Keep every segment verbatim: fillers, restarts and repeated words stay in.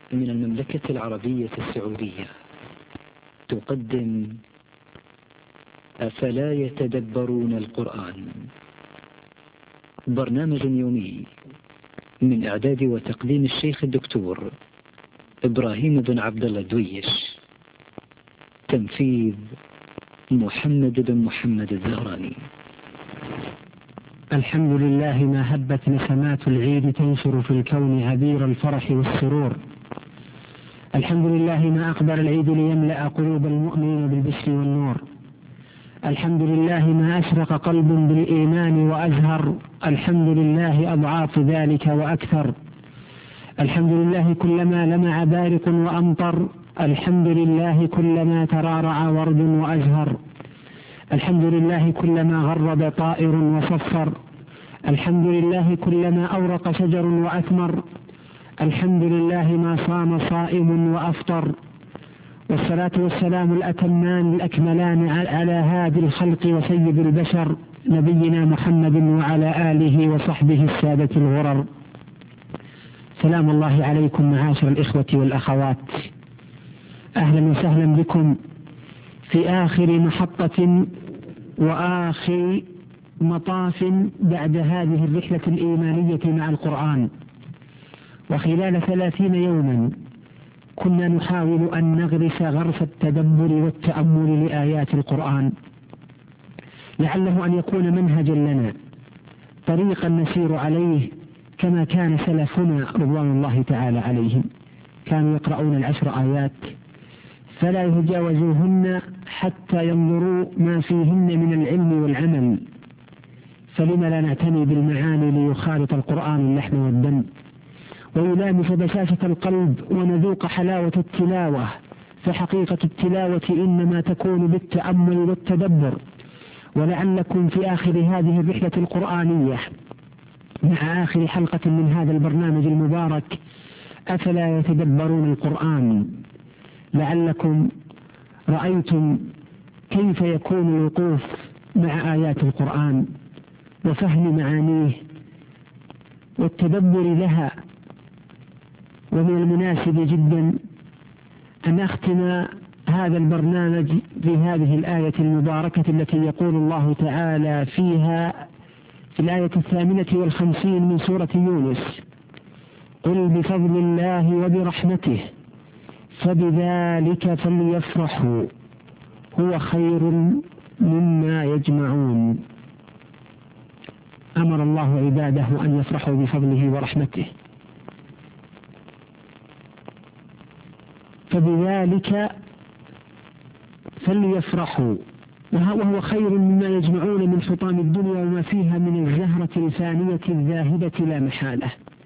من المملكة العربية السعودية تقدم أفلا يتدبرون القرآن، برنامج يومي من إعداد وتقديم الشيخ الدكتور إبراهيم بن عبد الله دويش، تنفيذ محمد بن محمد الزهراني. الحمد لله ما هبت نسمات العيد تنشر في الكون عبير الفرح والسرور. الحمد لله ما أقبل العيد ليملأ قلوب المؤمنين بالبشر والنور. الحمد لله ما أشرق قلب بالإيمان وأزهر. الحمد لله أضعاف ذلك وأكثر. الحمد لله كلما لمع بارق وأمطر. الحمد لله كلما ترارع ورد وأزهر. الحمد لله كلما غرد طائر وصفر. الحمد لله كلما أورق شجر وأثمر. الحمد لله ما صام صائم وأفطر. والصلاة والسلام الأتمان الأكملان على هادي الخلق وسيد البشر نبينا محمد وعلى آله وصحبه السادة الغرر. سلام الله عليكم معاشر الإخوة والأخوات، أهلا وسهلا بكم في آخر محطة وآخر مطاف بعد هذه الرحلة الإيمانية مع القرآن. وخلال ثلاثين يوما كنا نحاول أن نغرس غرس التدبر والتأمل لآيات القرآن، لعله أن يكون منهجا لنا، طريقا نسير عليه كما كان سلفنا رضوان الله تعالى عليهم. كانوا يقرؤون العشر آيات فلا يتجاوزوهن حتى ينظروا ما فيهن من العلم والعمل، فلما لا نعتني بالمعاني ليخالط القرآن اللحم والدم ويلامس بشاشة القلب ونذوق حلاوة التلاوة، فحقيقة التلاوة إنما تكون بالتأمل والتدبر. ولعلكم في آخر هذه الرحلة القرآنية مع آخر حلقة من هذا البرنامج المبارك أفلا يتدبرون القرآن، لعلكم رأيتم كيف يكون الوقوف مع آيات القرآن وفهم معانيه والتدبر لها. ومن المناسب جدا أن أختم هذا البرنامج بهذه الآية المباركة التي يقول الله تعالى فيها في الآية الثامنة والخمسين من سورة يونس: قل بفضل الله وبرحمته فبذلك فليفرحوا هو خير مما يجمعون. أمر الله عباده أن يفرحوا بفضله ورحمته، فبذلك فليفرحوا وهو خير مما يجمعون من حطام الدنيا وما فيها من الزهرة الفانية الذاهبة لا محالة.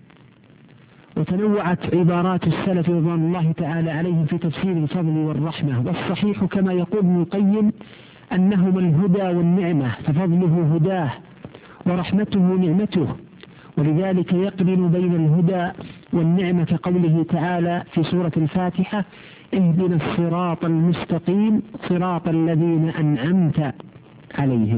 وتنوعت عبارات السلف رضوان الله تعالى عليهم في تفسير الفضل والرحمة، والصحيح كما يقول ابن القيم أنهما الهدى والنعمة، ففضله هداه ورحمته نعمته، ولذلك يقرن بين الهدى والنعمة كقوله تعالى في سورة الفاتحة: اهدنا الصراط المستقيم صراط الذين أنعمت عليهم.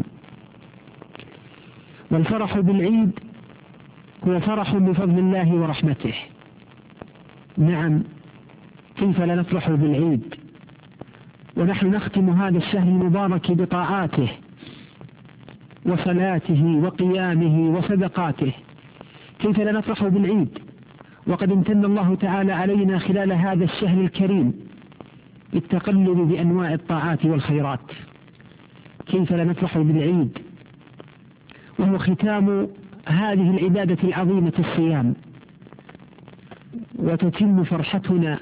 والفرح بالعيد هو فرح بفضل الله ورحمته. نعم، كيف لا نفرح بالعيد ونحن نختم هذا الشهر المبارك بطاعاته وصلاته وقيامه وصدقاته؟ كيف لا نفرح بالعيد وقد امتن الله تعالى علينا خلال هذا الشهر الكريم بالتقلب بأنواع الطاعات والخيرات؟ كيف لا نفرح بالعيد وهو ختام هذه العبادة العظيمة الصيام، وتتم فرحتنا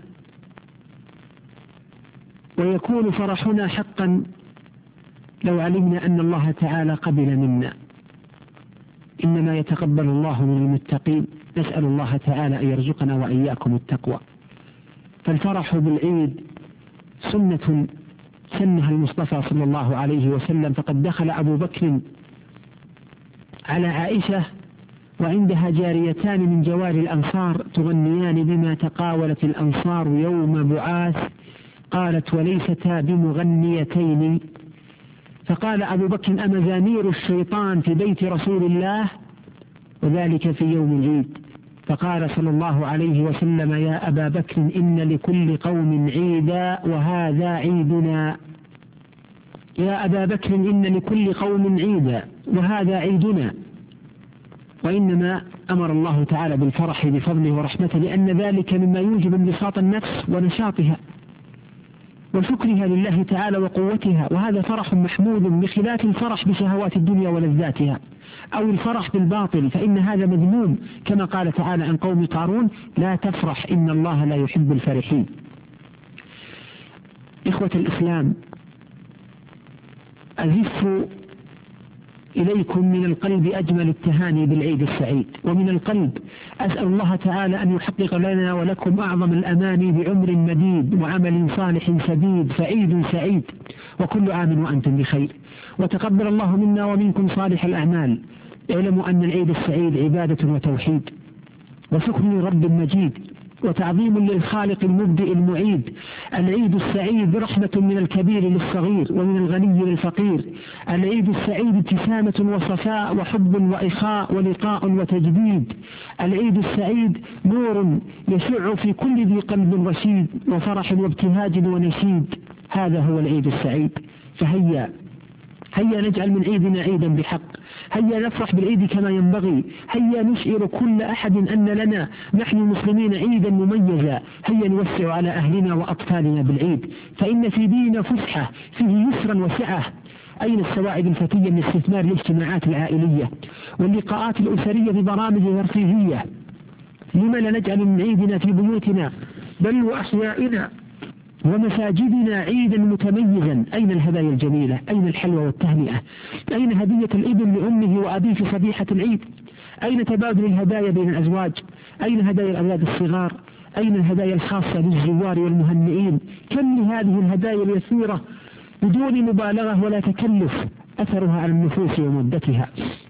ويكون فرحنا حقا لو علمنا أن الله تعالى قبل منا. إنما يتقبل الله من المتقين، نسأل الله تعالى أن يرزقنا وإياكم التقوى. فالفرح بالعيد سنة سنها المصطفى صلى الله عليه وسلم، فقد دخل أبو بكر على عائشة وعندها جاريتان من جوار الأنصار تغنيان بما تقاولت الأنصار يوم بعاث، قالت: وليستا بمغنيتين. فقال أبو بكر: أمزامير الشيطان في بيت رسول الله؟ وذلك في يوم العيد. فقال صلى الله عليه وسلم: يا أبا بكر إن لكل قوم عيدا وهذا عيدنا. يا أبا بكر إن لكل قوم عيدا وهذا عيدنا. وإنما أمر الله تعالى بالفرح بفضله ورحمته، لأن ذلك مما يوجب انبساط النفس ونشاطها وشكرها لله تعالى وقوتها، وهذا فرح محمود بخلاف الفرح بشهوات الدنيا ولذاتها أو الفرح بالباطل، فإن هذا مذموم، كما قال تعالى عن قوم قارون: لا تفرح إن الله لا يحب الفرحين. إخوة الإسلام، أزف إليكم من القلب أجمل التهاني بالعيد السعيد، ومن القلب أسأل الله تعالى أن يحقق لنا ولكم أعظم الأماني بعمر مديد وعمل صالح سديد، فعيد سعيد وكل عام وأنتم بخير، وتقبل الله منا ومنكم صالح الأعمال. اعلموا أن العيد السعيد عبادة وتوحيد وشكر لرب مجيد وتعظيم للخالق المبدئ المعيد. العيد السعيد رحمة من الكبير للصغير ومن الغني للفقير. العيد السعيد ابتسامة وصفاء وحب وإخاء ولقاء وتجديد. العيد السعيد نور يشع في كل ذي قلب رشيد وفرح وابتهاج ونشيد. هذا هو العيد السعيد. فهيا هيا نجعل من عيدنا عيدا بحق، هيا نفرح بالعيد كما ينبغي، هيا نشعر كل أحد أن لنا نحن المسلمين عيدا مميزا، هيا نوسع على أهلنا وأطفالنا بالعيد، فإن في ديننا فسحة فيه يسرا وسعة. أين السواعد الفتية من استثمار الاجتماعات العائلية واللقاءات الأسرية ببرامج ترفيهية؟ لما لا نجعل من عيدنا في بيوتنا بل وأحيائنا ومساجدنا عيدا متميزا؟ أين الهدايا الجميلة؟ أين الحلوى والتهنئة؟ أين هدية الابن لأمه وأبيه في صبيحة العيد؟ أين تبادل الهدايا بين الأزواج؟ أين هدايا الأولاد الصغار؟ أين الهدايا الخاصة للزوار والمهنئين؟ كم لهذه الهدايا اليسيرة بدون مبالغة ولا تكلف أثرها على النفوس ومدتها؟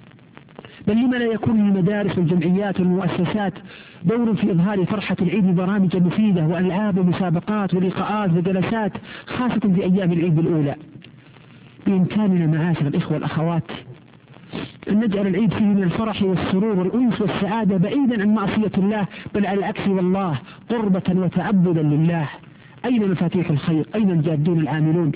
بل لما لا يكون للمدارس والجمعيات والمؤسسات دور في إظهار فرحة العيد ببرامج مفيدة وألعاب ومسابقات ولقاءات وجلسات، خاصة في أيام العيد الأولى؟ بإمكاننا معاشر الإخوة والأخوات أن نجعل العيد فيه من الفرح والسرور والأنس والسعادة بعيدا عن معصية الله، بل على العكس والله قربة وتعبدا لله. أين مفاتيح الخير؟ أين الجادون العاملون؟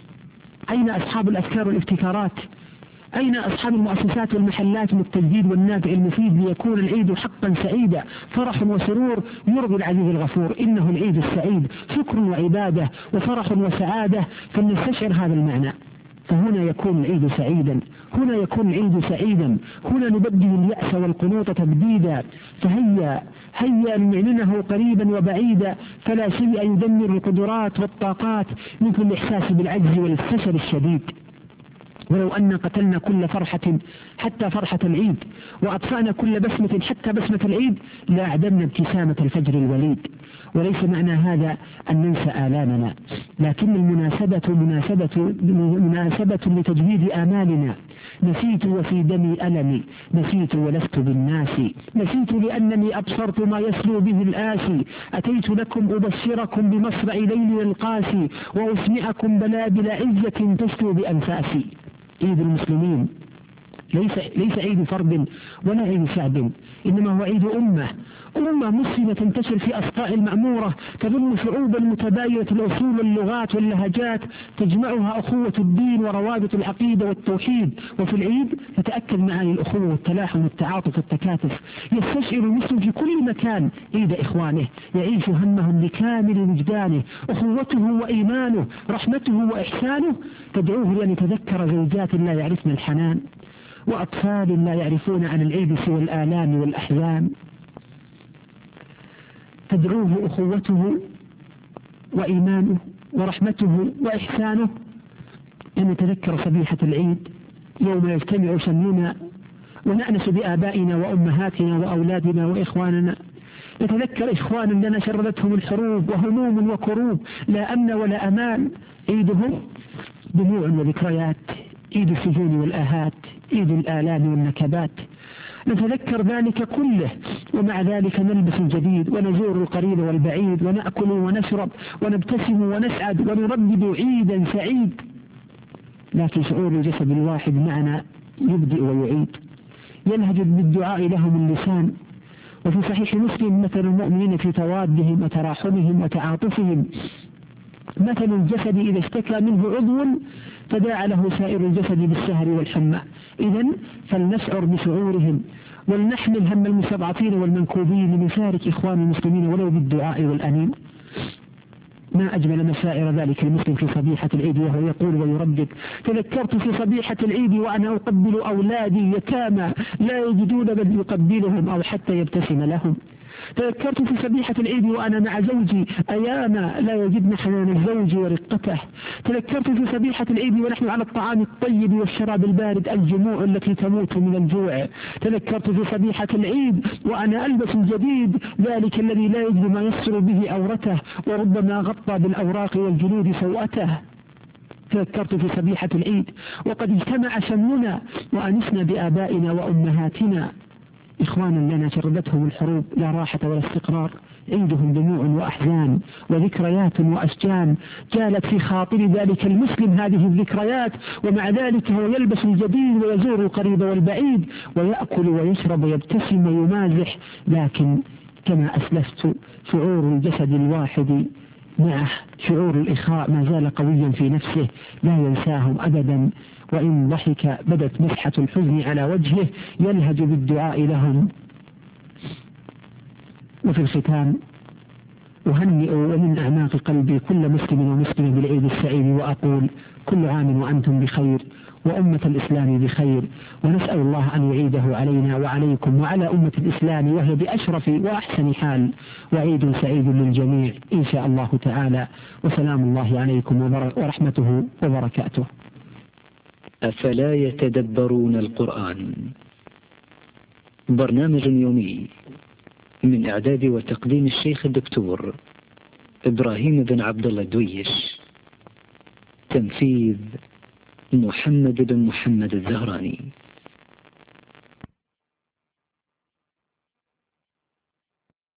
أين أصحاب الأفكار والابتكارات؟ أين أصحاب المؤسسات والمحلات من التجديد والنافع المفيد ليكون العيد حقا سعيدا، فرح وسرور يرضي العزيز الغفور؟ إنه العيد السعيد شكر وعبادة وفرح وسعادة، فلنستشعر هذا المعنى. فهنا يكون العيد سعيدا، هنا يكون العيد سعيدا، هنا نبدل اليأس والقنوط تبديدا. فهيا هيا نعلنه قريبا وبعيدا، فلا شيء يدمر القدرات والطاقات مثل الإحساس بالعجز والفشل الشديد. ولو أن قتلنا كل فرحة حتى فرحة العيد، وأطفأنا كل بسمة حتى بسمة العيد، لا أعدمنا ابتسامة الفجر الوليد. وليس معنى هذا أن ننسى آلامنا، لكن المناسبة مناسبة, مناسبة لتجديد آمالنا. نسيت وفي دمي ألمي، نسيت ولست بالناس، نسيت لأنني أبصرت ما يسلو به الآسي. أتيت لكم أبشركم بمصرع ليل القاسي، وأسمعكم بلابل عزة تشلو بأنفاسي. عيد المسلمين ليس ليس عيد فرد ولا عيد شعب، إنما هو عيد أمة أمة مسلمة تنتشر في أصقاع المعمورة، تضم شعوبا متباينة الأصول واللغات واللهجات، تجمعها أخوة الدين وروابط العقيدة والتوحيد. وفي العيد تتأكد معاني الأخوة والتلاحم والتعاطف والتكاتف. يستشعر المسلم في كل مكان عيد إخوانه، يعيش همهم بكامل وجدانه، أخوته وإيمانه، رحمته وإحسانه تدعوه لأن يتذكر زوجات لا يعرفن الحنان، وأطفال لا يعرفون عن العيد سوى الآلام والأحزان. تدعوه أخوته وإيمانه ورحمته وإحسانه أن نتذكر صبيحة العيد يوم يجتمع شملنا ونأنس بآبائنا وأمهاتنا وأولادنا وإخواننا. نتذكر إخوان لنا شردتهم الحروب وهموم وكروب، لا أمن ولا أمان. عيدهم دموع وذكريات، عيد السجون والآهات، عيد الآلام والنكبات. نتذكر ذلك كله، ومع ذلك نلبس الجديد ونزور القريب والبعيد، ونأكل ونشرب ونبتسم ونسعد ونردد عيدا سعيد. لكن شعور الجسد الواحد معنا يبدئ ويعيد، ينهج بالدعاء لهم اللسان، وفي صحيح مسلم مثل المؤمنين في توادهم وتراحمهم وتعاطفهم مثل الجسد إذا اشتكى منه عضو تداعى له سائر الجسد بالسهر والحمى. إذن فلنشعر بشعورهم ولنحمل هم المستضعفين والمنكوبين لنشارك إخوان المسلمين ولو بالدعاء والأنين. ما أجمل مسائر ذلك المسلم في صبيحة العيد وهو يقول ويردد: تذكرت في صبيحة العيد وأنا أقبل أولادي يتامى لا يجدون من يقبلهم أو حتى يبتسم لهم. تذكرت في صبيحة العيد وأنا مع زوجي أياما لا يجدن حنان الزوج ورقته. تذكرت في صبيحة العيد ونحن على الطعام الطيب والشراب البارد الجموع التي تموت من الجوع. تذكرت في صبيحة العيد وأنا ألبس الجديد ذلك الذي لا يجد ما يستر به أورته وربما غطى بالأوراق والجلود سوءته. تذكرت في صبيحة العيد وقد اجتمع شملنا وأنسنا بآبائنا وأمهاتنا، إخوانا لنا شردتهم الحروب لا راحة ولا استقرار، عندهم دموع وأحزان وذكريات وأشجان جالت في خاطر ذلك المسلم هذه الذكريات، ومع ذلك هو يلبس الجديد ويزور القريب والبعيد ويأكل ويشرب ويبتسم ويمازح، لكن كما أسلفت شعور الجسد الواحد معه شعور الإخاء ما زال قويا في نفسه لا ينساهم أبدا، وإن ضحك بدت مسحة الحزن على وجهه يلهج بالدعاء لهم. وفي الختام أهنئ ومن أعماق قلبي كل مسلم ومسلم بالعيد السعيد وأقول: كل عام وأنتم بخير وأمة الإسلام بخير، ونسأل الله أن يعيده علينا وعليكم وعلى أمة الإسلام وهي بأشرف وأحسن حال، وعيد سعيد للجميع إن شاء الله تعالى، وسلام الله عليكم ورحمته وبركاته. أفلا يتدبرون القرآن؟ برنامج يومي من إعداد وتقديم الشيخ الدكتور إبراهيم بن عبد الله الدويش، تنفيذ محمد بن محمد الزهراني.